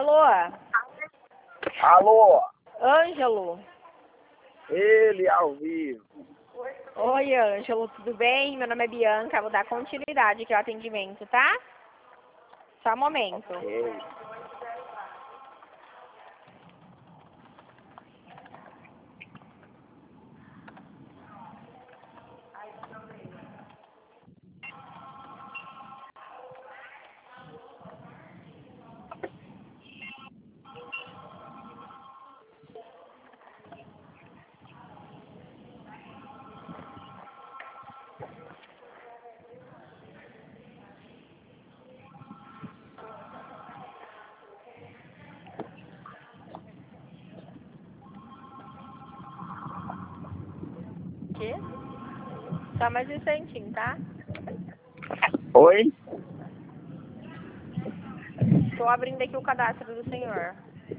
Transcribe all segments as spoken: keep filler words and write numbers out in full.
Alô? Alô? Ângelo? Ele ao vivo. Oi, Ângelo, tudo bem? Meu nome é Bianca, vou dar continuidade aqui ao atendimento, tá? Só um momento. Okay. Quê? Só mais um instantinho, tá? Oi? Estou abrindo aqui o cadastro do senhor.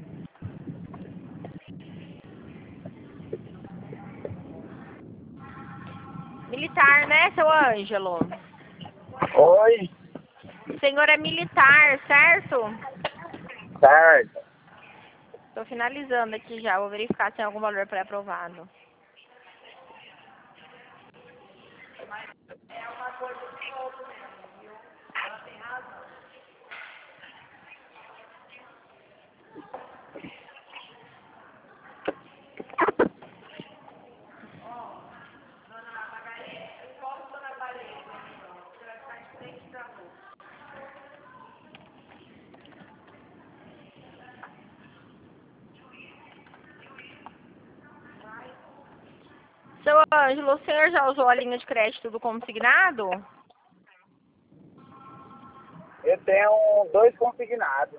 Militar, né, seu Ângelo? Oi? O senhor é militar, certo? Certo. Estou finalizando aqui já, vou verificar se tem algum valor pré-aprovado. Seu Ângelo, o senhor já usou a linha de crédito do consignado? Eu tenho dois consignados.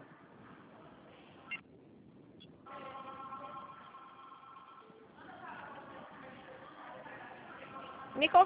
Me